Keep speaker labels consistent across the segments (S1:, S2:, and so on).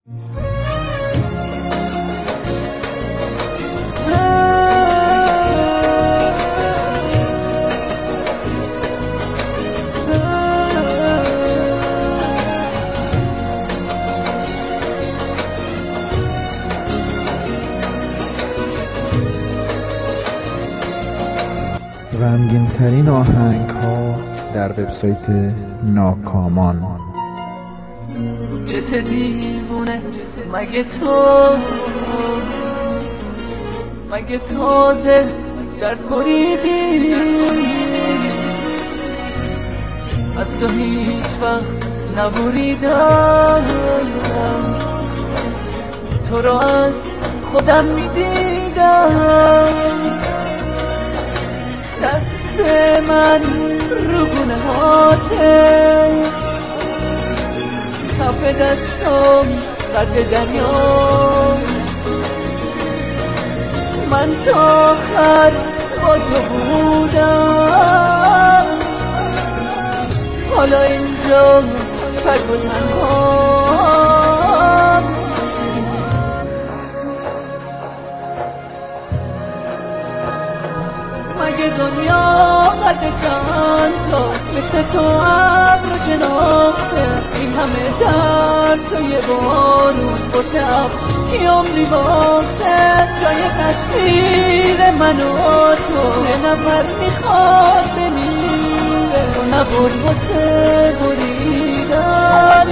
S1: غمگین ترین آهنگ ها در وبسایت ناکامان.
S2: چته دیوونه مگه تو، مگه تازه درد بریدی، از تو هیچ وقت نبریدم، تو رو از خودم میدیدم، دست من رو گونه هاته، کف دستم قد دریا، من تا آخر با تو بودم، حالا اینجا تک و تنهام. مگه دنیا قد چند تا مثل تو ابر شناخته، این همه درد توی بارون واسه ابر کی عمری باخته، جای تصویر من و تو یه نفر میخواد بمیره، تو نبود واسه بریدن.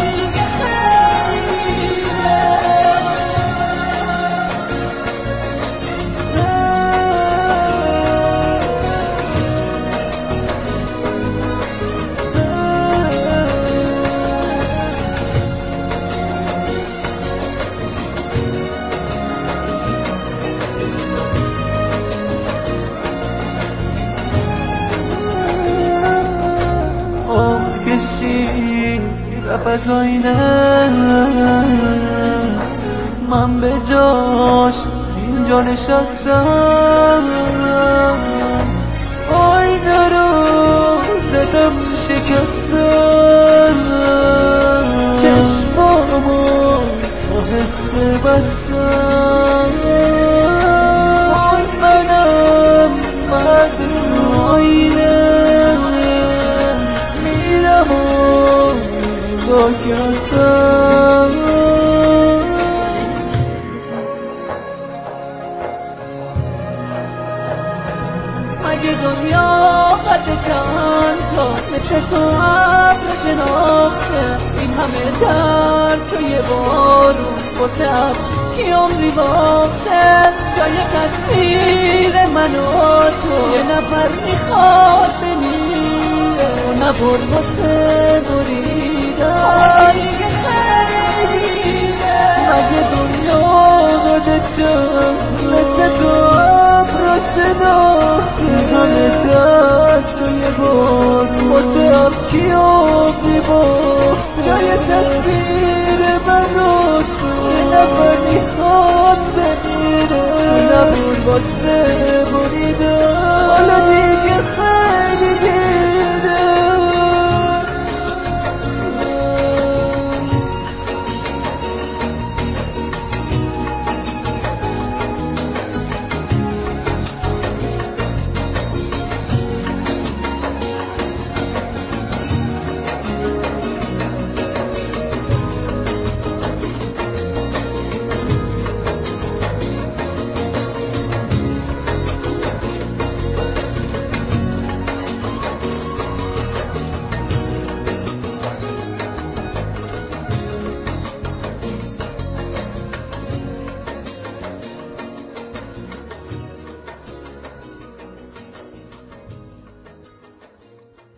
S2: رفت از آینه، من به جاش اینجا نشستم، آینه رو زدم شکستم، چشمامو آهسته بستم، منم مرد تو آینه میرم و کسم. مگه دنیا قد چند تا مثل تو ابر شناخته، این همه درد توی بارون واسه ابر کی عمری باخته، جای تصویر من و تو یه نفر میخواد بمیره، نبود واسه بریدن. مگه دنیا قد چند مثل تو ابر شناخته، همه درد توی بارون واسه ابر کی عمری باخته، جای تصویر من و تو یه نفر میخواد بمیره، تو نبود واسه بریدن.